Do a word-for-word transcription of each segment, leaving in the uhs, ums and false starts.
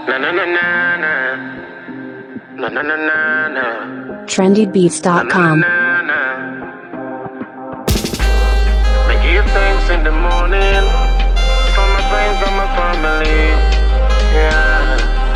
Na na na na na. Na na na na na. trendy beats dot com. Na, na, na, na. I give thanks in the morning for my friends and my family. Yeah.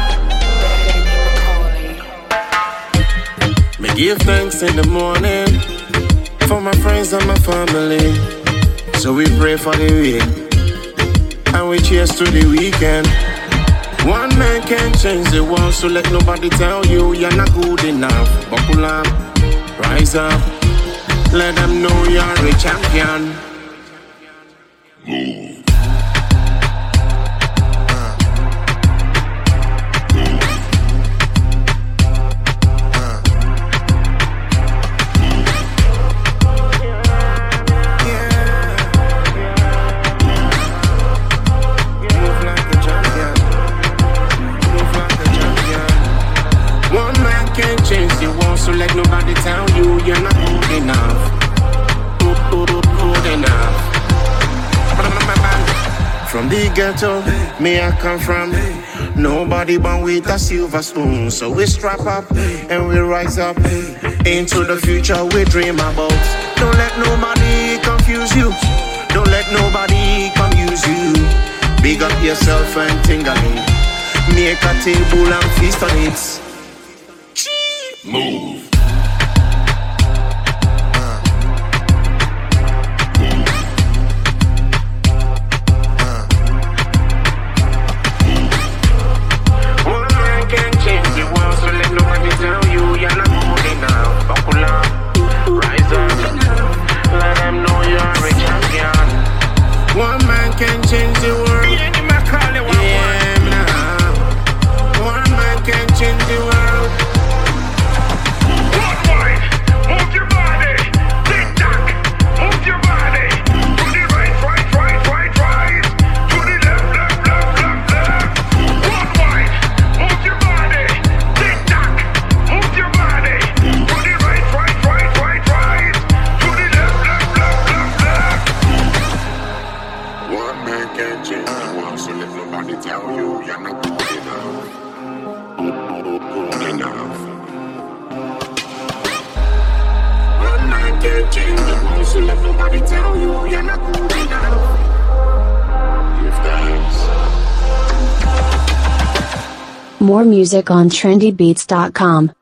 Me give thanks in the morning for my friends and my family. So we pray for the week and we cheers to the weekend. One man can't change the world, so let nobody tell you you're not good enough. Buckle up, rise up, let them know you're a champion. Move. Can't change the world, so let nobody tell you you're not good enough. Good, good, good enough. From the ghetto, me I come from. Nobody born with a silver spoon, so we strap up and we rise up into the future we dream about. Don't let nobody confuse you. Don't let nobody confuse you. Big up yourself and tingling. Make a table and feast on it. Move. More music on trendy beats dot com.